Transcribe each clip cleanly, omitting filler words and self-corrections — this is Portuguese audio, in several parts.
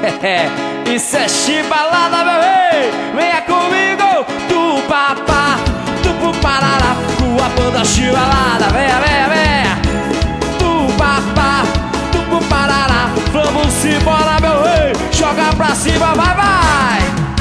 Isso é chibalada, bebê. Venha comigo, tu papá, tu puparará, com a banda chibalada. Venha, venha, venha. Tu papá, tu puparará. Vamos embora, meu rei. Joga pra cima, vai, vai.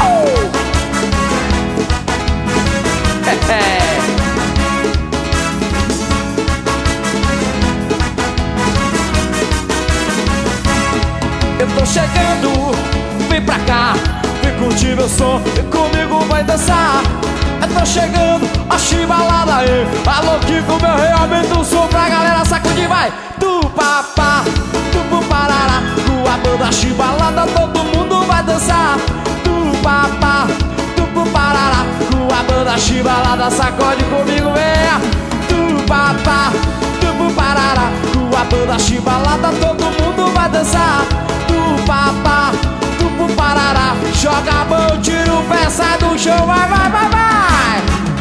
Eu tô chegando, vem pra cá, vem curtir meu som e comigo vai dançar. Eu tô chegando, a chibalada aí. Alô, Kiko, meu rei, aumenta o som pra galera sacudir, vai. Tu papá, tu puparará, com a banda chibalada todo mundo vai dançar. Tu papá, tu puparará, com a banda chibalada sacode comigo, venha. Tu papá, tu puparará, com a banda chibalada todo mundo vai dançar. Tu papá, tu puparará, joga a mão, tira o pé, sai do chão, vai, vai, vai, vai.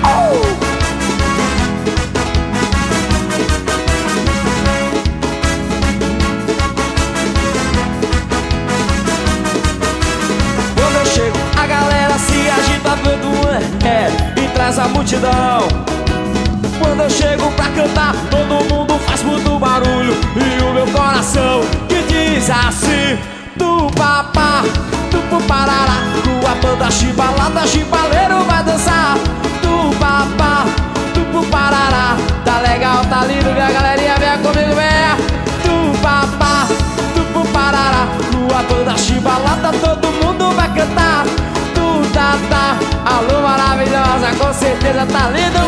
Quando eu chego, a galera se agita vendo e traz a multidão. Quando eu chego pra cantar, todo mundo faz muito barulho e o meu coração que diz assim: tu papá, tu puparará, com a banda chibalada, chibaleiro vai dançar. Tu papá, tu puparará, tá legal, tá lindo, minha galerinha, venha comigo, venha. Tu papá, tu puparará, com a banda chibalada todo mundo vai cantar. Tu tá, alô maravilhosa, com certeza tá lindo.